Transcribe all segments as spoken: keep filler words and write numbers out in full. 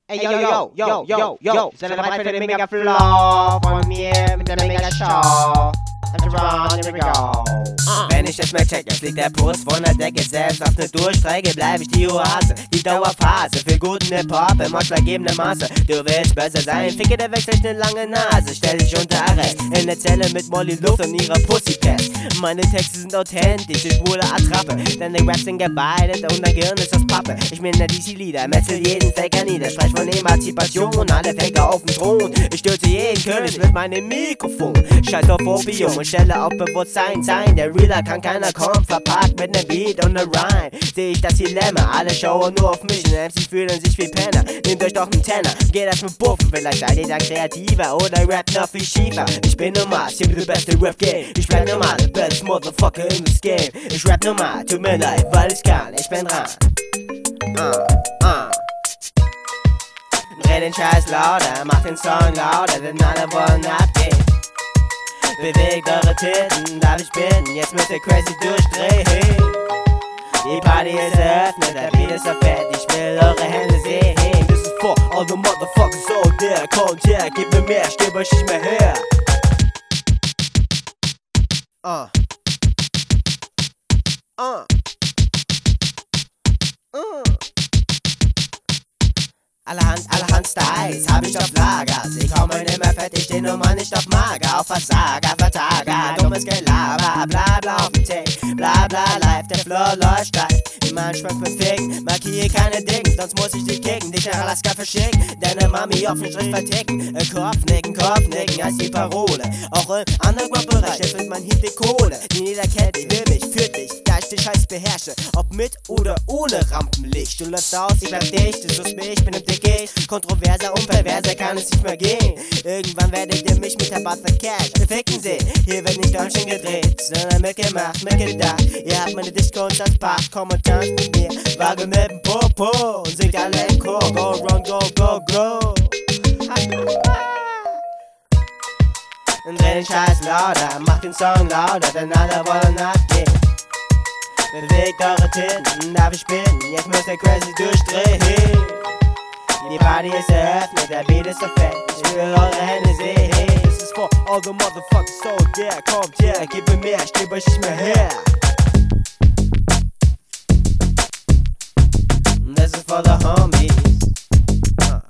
Ey, yo, yo, yo, yo, yo, seid ihr bereit für den Mega-Flow von mir mit der Mega-Show? And around, here we go. Wenn ich das mehr check, jetzt liegt der Puls von der Decke. Selbst auf ne Durchstrecke bleib ich die Oase. Die Dauerphase für guten Hip-Hop im ausschlaggebenden Maße. Du willst besser sein, ficke, der wechselt ne lange Nase. Stell dich unter Arrest, in der Zelle mit Molly Luft und ihrer Pussy-Pest. Meine Texte sind authentisch, ich schwule Attrappe. Deine Raps sind gebeidet und dein Gehirn ist aus Pappe. Ich bin der D C-Leader, metzel jeden Faker nieder. Sprech von Emanzipation, alle Faker auf dem Thron. Ich stürze jeden König mit meinem Mikrofon. Scheiß auf Opium und stelle auf Bewusstsein sein. Der Realer kann keiner kommen, verpackt mit nem Beat und ne Rhyme. Seh ich das Dilemma, alle schauen nur auf mich und M Cs fühlen sich wie Penner. Nehmt euch doch nen Tenner, geht das mit Buffen, vielleicht seid ihr da kreativer oder rappt noch viel schiefer. Ich bin normal, ich bin der beste Rap-Game. Ich bleib normal, the best motherfucker in this game. Ich rap normal, tut mir leid, weil ich kann, ich bin dran. Uh, uh. Dreh den Scheiß lauter, mach den Song lauter, denn alle wollen abgehen. Bewegt eure Titten, darf ich bitten, jetzt müsst ihr crazy durchdrehen. Die Party ist eröffnet, der Beat ist so fett, ich will eure Hände sehen. This is for all the motherfuckers out there, kommt her, gib mir mehr, ich geb euch nicht mehr her. Uh. Uh. Uh. Allerhand, allerhand Styles hab ich auf Lager. Sie kommen immer fett, ich steh nur mal nicht auf Mager. Auf Versager, Vertager, dummes Gelaber. Bla bla auf dem Tape, bla bla live. Der Flow läuft steif, wie man schmeckt mit Ficken. Markier keine Dicken, sonst muss ich dich kicken. Dich nach Alaska verschicken, deine Mami auf den Strich verticken. Kopfnicken, Kopfnicken heißt die Parole. Auch im Underground-Bereich erfüllt mein Hit die Kohle. Die jeder kennt, die will mich, führt dich, da ich den Scheiß beherrsche. Ob mit oder ohne Rampenlicht. Du läufst aus, ich bleib dicht, du suchst mich, bin im Dick. Kontroverser und perverser kann es nicht mehr gehen. Irgendwann werdet ihr mich mit der Butter Cash beficken sehen. Hier wird nicht Däumchen gedreht, sondern mitgemacht, mitgedacht. Ihr habt meine Discounts als Part, komm und tanzt mit mir. Wage mit dem Popo und singt alle im Chor. Go run, go, go, go. Und dreh den Scheiß lauter, mach den Song lauter, denn alle wollen abgehen. Bewegt eure Titten, darf ich bitten, jetzt müsst ihr crazy durchdrehen. Die Party ist eröffnet, der Beat ist so fett, ich will eure Hände sehen. This is for all the motherfuckers out there, kommt her, gib mir mehr, ich geb euch nicht mehr her. This is for the homies. uh,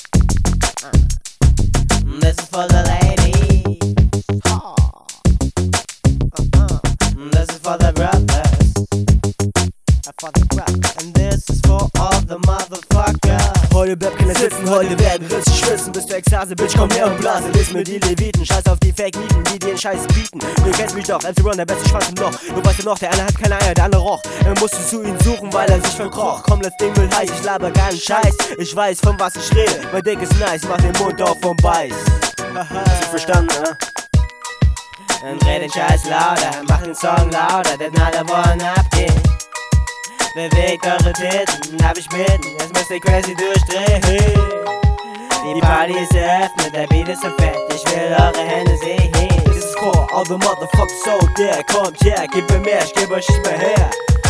uh. This is for the ladies. uh, uh. This is for the brothers. For the rock. And this is for all the motherfuckers. Heute bleibt keiner sitzen, heute werden richtig schwitzen. Bis zur Ekstase, Bitch, komm her und blase. Lies mir die Leviten, scheiß auf die Fake-Nieten, die dir den Scheiß bieten. Du kennst mich doch, M C Ron, der beste Schwanz im Loch. Du weißt ja noch, der eine hat keine Eier, der andere roch. Er musste zu ihm suchen, weil er sich verkroch. Komm, das Ding will heiß, ich laber keinen Scheiß. Ich weiß, von was ich rede, mein Dick ist nice, mach den Mund auf und beiß. Hast du verstanden, ne? Dann dreh den Scheiß lauter, mach den Song lauter, denn alle wollen abgehen. Bewegt eure Titten, hab ich bitten, jetzt müsst ihr crazy durchdrehen. Die Party ist eröffnet, der Beat ist so fett, ich will eure Hände sehen. This is for all the motherfuckers out there, kommt her, gib mir mehr, ich geb euch nicht mehr her.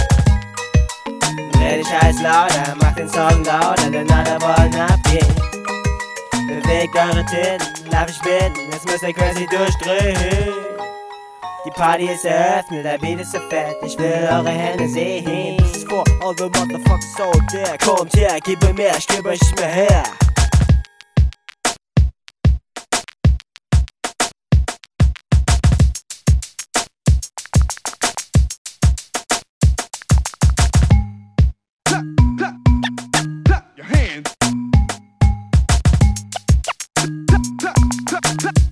Dreh den Scheiß lauter, mach den Song lauter, denn alle wollen abgehen. Bewegt eure Titten, darf ich bitten, jetzt müsst ihr crazy durchdrehen. Die Party ist eröffnet, der Beat ist so fett, ich will eure Hände sehen. This is for all the motherfuckers out there, kommt her, gib mir mehr, ich geb euch nicht mehr her. Clap, clap, clap your hands. Clap, clap, clap, clap.